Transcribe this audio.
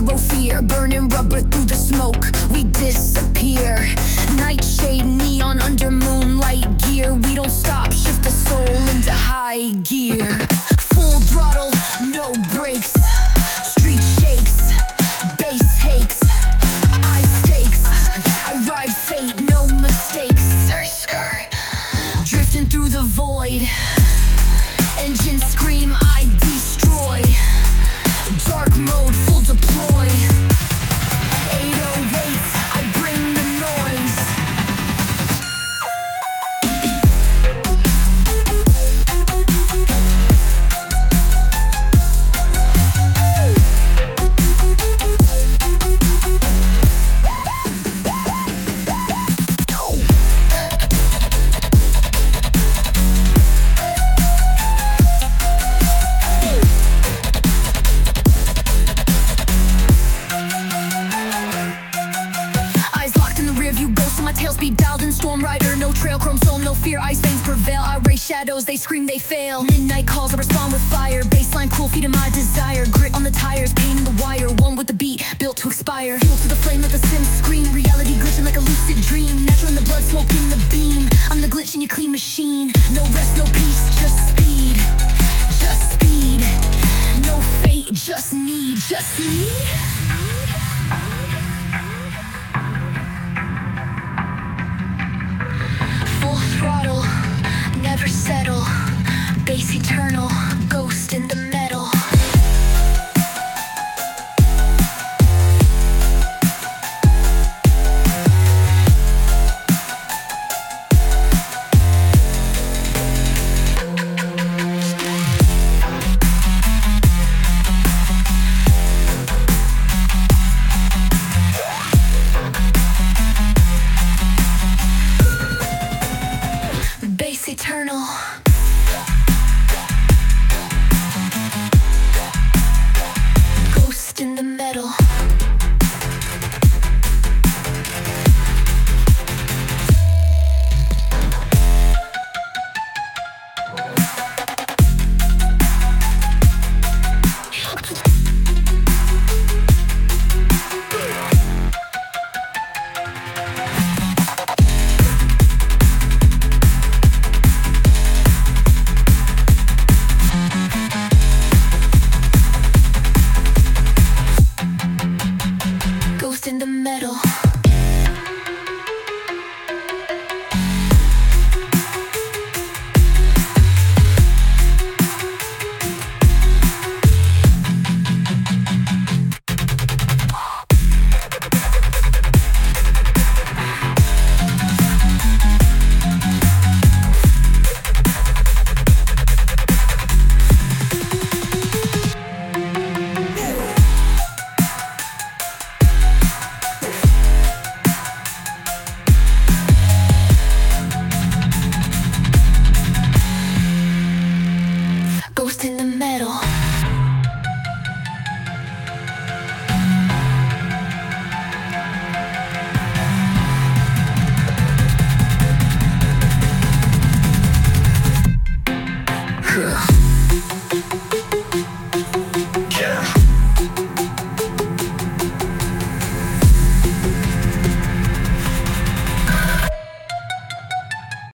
zero fear, burning rubber through the smoke, we disappear. Nightshade, neon under moonlight gear. We don't stop, shift the soul into high gear. Full throttle, no brakes. Street shakes, bass hakes. I stakes, I ride fate, no mistakes. Drifting through the void. Engine scream, I destroy. Dark mode, full deploy. 808s, I bring the noise. My tail speed dialed in, Storm Rider, no trail, chrome soul, no fear, ice veins prevail. I race shadows, they scream, they fail. Midnight calls, I respond with fire. Baseline cool, feet of my desire. Grit on the tires, pain in the wire. One with the beat, built to expire. Fuel to the flame, let the sim scream. Reality glitching like a lucid dream. Natural in the blood, smoke in the beam. I'm the glitch in your clean machine. No rest, no peace, just speed. Just speed. No fate, just need, just need.